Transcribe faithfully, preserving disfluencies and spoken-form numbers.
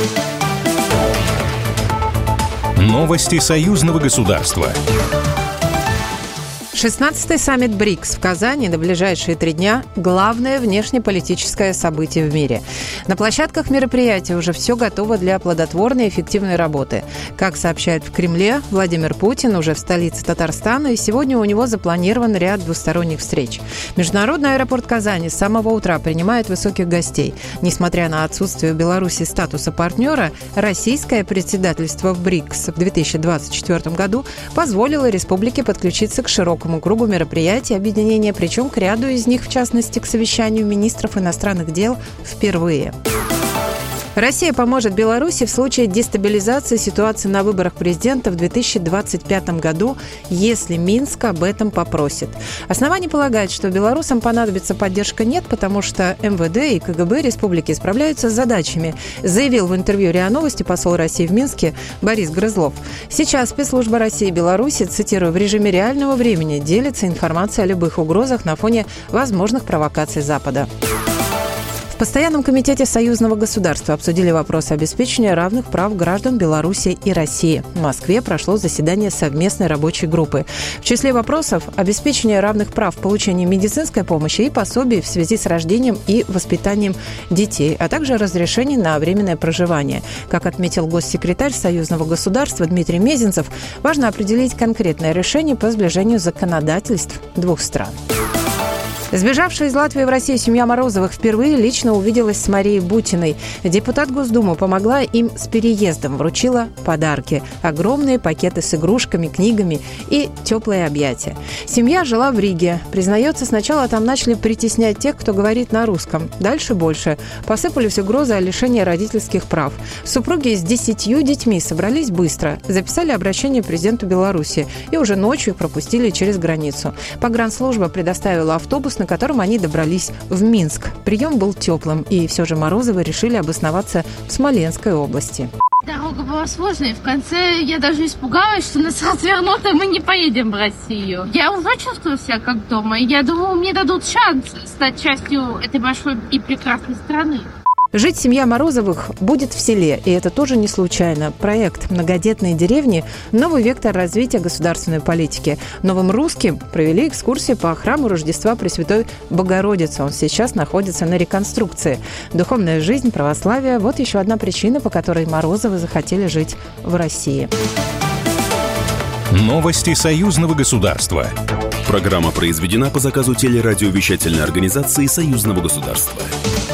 Новости союзного государства. шестнадцатый саммит БРИКС в Казани на ближайшие три дня – главное внешнеполитическое событие в мире. На площадках мероприятия уже все готово для плодотворной и эффективной работы. Как сообщают в Кремле, Владимир Путин уже в столице Татарстана, и сегодня у него запланирован ряд двусторонних встреч. Международный аэропорт Казани с самого утра принимает высоких гостей. Несмотря на отсутствие в Беларуси статуса партнера, российское председательство в БРИКС в две тысячи двадцать четвёртом году позволило республике подключиться к широкому кругу мероприятий объединения, причем к ряду из них, в частности, к совещанию министров иностранных дел впервые. Россия поможет Беларуси в случае дестабилизации ситуации на выборах президента в две тысячи двадцать пятом году, если Минск об этом попросит. Оснований полагать, что белорусам понадобится поддержка, нет, потому что эм вэ дэ и ка гэ бэ республики справляются с задачами, заявил в интервью РИА Новости посол России в Минске Борис Грызлов. Сейчас спецслужба России и Беларуси, цитирую, в режиме реального времени делится информацией о любых угрозах на фоне возможных провокаций Запада. В Постоянном комитете союзного государства обсудили вопросы обеспечения равных прав граждан Беларуси и России. В Москве прошло заседание совместной рабочей группы. В числе вопросов – обеспечение равных прав в получении медицинской помощи и пособий в связи с рождением и воспитанием детей, а также разрешение на временное проживание. Как отметил госсекретарь союзного государства Дмитрий Мезенцев, важно определить конкретное решение по сближению законодательств двух стран. Сбежавшая из Латвии в Россию семья Морозовых впервые лично увиделась с Марией Бутиной. Депутат Госдумы помогла им с переездом, вручила подарки. Огромные пакеты с игрушками, книгами и теплые объятия. Семья жила в Риге. Признается, сначала там начали притеснять тех, кто говорит на русском. Дальше больше. Посыпались угрозы о лишении родительских прав. Супруги с десятью детьми собрались быстро. Записали обращение президенту Беларуси. И уже ночью их пропустили через границу. Погранслужба предоставила автобус, на котором они добрались в Минск. Прием был теплым, и все же Морозовы решили обосноваться в Смоленской области. Дорога была сложной. В конце я даже испугалась, что нас развернут, и мы не поедем в Россию. Я уже чувствую себя как дома, и я думаю, мне дадут шанс стать частью этой большой и прекрасной страны. Жить семья Морозовых будет в селе, и это тоже не случайно. Проект «Многодетные деревни» – новый вектор развития государственной политики. Новым русским провели экскурсию по храму Рождества Пресвятой Богородицы. Он сейчас находится на реконструкции. Духовная жизнь, православие – вот еще одна причина, по которой Морозовы захотели жить в России. Новости союзного государства. Программа произведена по заказу телерадиовещательной организации союзного государства.